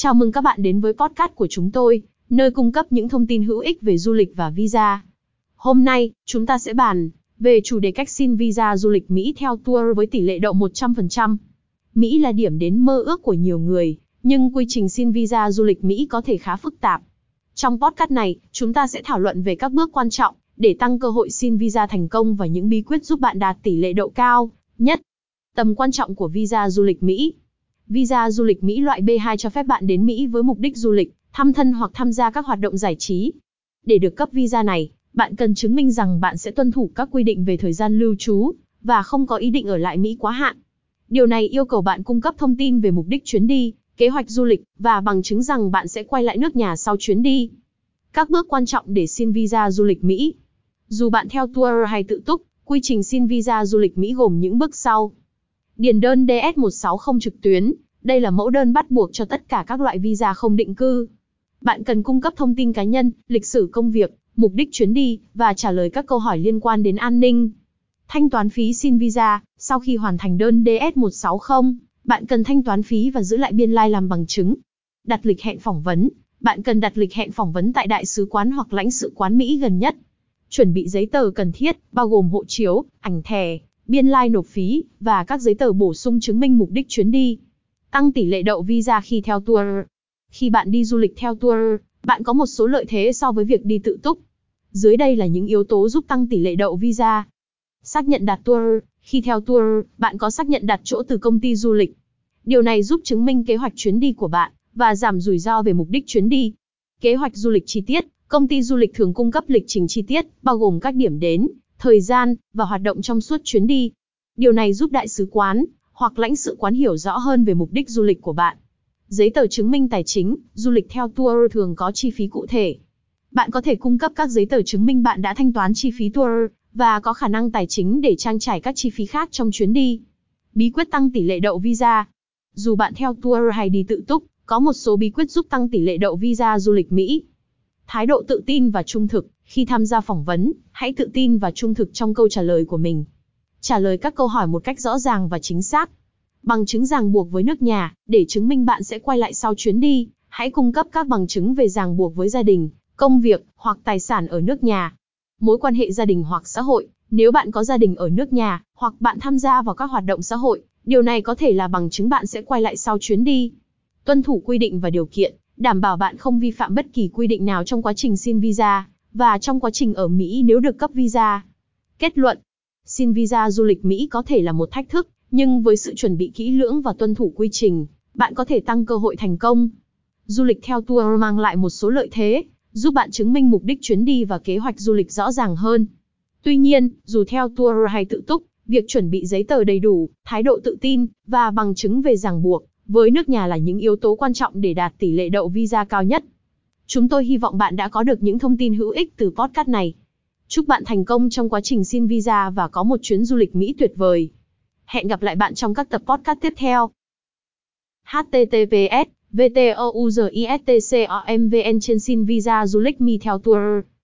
Chào mừng các bạn đến với podcast của chúng tôi, nơi cung cấp những thông tin hữu ích về du lịch và visa. Hôm nay, chúng ta sẽ bàn về chủ đề cách xin visa du lịch Mỹ theo tour với tỷ lệ đậu 100%. Mỹ là điểm đến mơ ước của nhiều người, nhưng quy trình xin visa du lịch Mỹ có thể khá phức tạp. Trong podcast này, chúng ta sẽ thảo luận về các bước quan trọng để tăng cơ hội xin visa thành công và những bí quyết giúp bạn đạt tỷ lệ đậu cao nhất. Tầm quan trọng của visa du lịch Mỹ. Visa du lịch Mỹ loại B2 cho phép bạn đến Mỹ với mục đích du lịch, thăm thân hoặc tham gia các hoạt động giải trí. Để được cấp visa này, bạn cần chứng minh rằng bạn sẽ tuân thủ các quy định về thời gian lưu trú và không có ý định ở lại Mỹ quá hạn. Điều này yêu cầu bạn cung cấp thông tin về mục đích chuyến đi, kế hoạch du lịch và bằng chứng rằng bạn sẽ quay lại nước nhà sau chuyến đi. Các bước quan trọng để xin visa du lịch Mỹ. Dù bạn theo tour hay tự túc, quy trình xin visa du lịch Mỹ gồm những bước sau. Điền đơn DS-160 trực tuyến. Đây là mẫu đơn bắt buộc cho tất cả các loại visa không định cư. Bạn cần cung cấp thông tin cá nhân, lịch sử công việc, mục đích chuyến đi, và trả lời các câu hỏi liên quan đến an ninh. Thanh toán phí xin visa. Sau khi hoàn thành đơn DS-160, bạn cần thanh toán phí và giữ lại biên lai làm bằng chứng. Đặt lịch hẹn phỏng vấn. Bạn cần đặt lịch hẹn phỏng vấn tại đại sứ quán hoặc lãnh sự quán Mỹ gần nhất. Chuẩn bị giấy tờ cần thiết, bao gồm hộ chiếu, ảnh thẻ, biên lai nộp phí, và các giấy tờ bổ sung chứng minh mục đích chuyến đi. Tăng tỷ lệ đậu visa khi theo tour. Khi bạn đi du lịch theo tour, bạn có một số lợi thế so với việc đi tự túc. Dưới đây là những yếu tố giúp tăng tỷ lệ đậu visa. Xác nhận đặt tour. Khi theo tour, bạn có xác nhận đặt chỗ từ công ty du lịch. Điều này giúp chứng minh kế hoạch chuyến đi của bạn và giảm rủi ro về mục đích chuyến đi. Kế hoạch du lịch chi tiết. Công ty du lịch thường cung cấp lịch trình chi tiết, bao gồm các điểm đến, thời gian và hoạt động trong suốt chuyến đi. Điều này giúp đại sứ quán hoặc lãnh sự quán hiểu rõ hơn về mục đích du lịch của bạn. Giấy tờ chứng minh tài chính. Du lịch theo tour thường có chi phí cụ thể. Bạn có thể cung cấp các giấy tờ chứng minh bạn đã thanh toán chi phí tour và có khả năng tài chính để trang trải các chi phí khác trong chuyến đi. Bí quyết tăng tỷ lệ đậu visa. Dù bạn theo tour hay đi tự túc, có một số bí quyết giúp tăng tỷ lệ đậu visa du lịch Mỹ. Thái độ tự tin và trung thực. Khi tham gia phỏng vấn, hãy tự tin và trung thực trong câu trả lời của mình. Trả lời các câu hỏi một cách rõ ràng và chính xác. Bằng chứng ràng buộc với nước nhà. Để chứng minh bạn sẽ quay lại sau chuyến đi, hãy cung cấp các bằng chứng về ràng buộc với gia đình, công việc hoặc tài sản ở nước nhà. Mối quan hệ gia đình hoặc xã hội. Nếu bạn có gia đình ở nước nhà, hoặc bạn tham gia vào các hoạt động xã hội, điều này có thể là bằng chứng bạn sẽ quay lại sau chuyến đi. Tuân thủ quy định và điều kiện. Đảm bảo bạn không vi phạm bất kỳ quy định nào trong quá trình xin visa và trong quá trình ở Mỹ nếu được cấp visa. Kết luận. Xin visa du lịch Mỹ có thể là một thách thức, nhưng với sự chuẩn bị kỹ lưỡng và tuân thủ quy trình, bạn có thể tăng cơ hội thành công. Du lịch theo tour mang lại một số lợi thế, giúp bạn chứng minh mục đích chuyến đi và kế hoạch du lịch rõ ràng hơn. Tuy nhiên, dù theo tour hay tự túc, việc chuẩn bị giấy tờ đầy đủ, thái độ tự tin và bằng chứng về ràng buộc với nước nhà là những yếu tố quan trọng để đạt tỷ lệ đậu visa cao nhất. Chúng tôi hy vọng bạn đã có được những thông tin hữu ích từ podcast này. Chúc bạn thành công trong quá trình xin visa và có một chuyến du lịch Mỹ tuyệt vời. Hẹn gặp lại bạn trong các tập podcast tiếp theo. https://vtouzistcomvn trên xin visa du lịch Mỹ theo tour.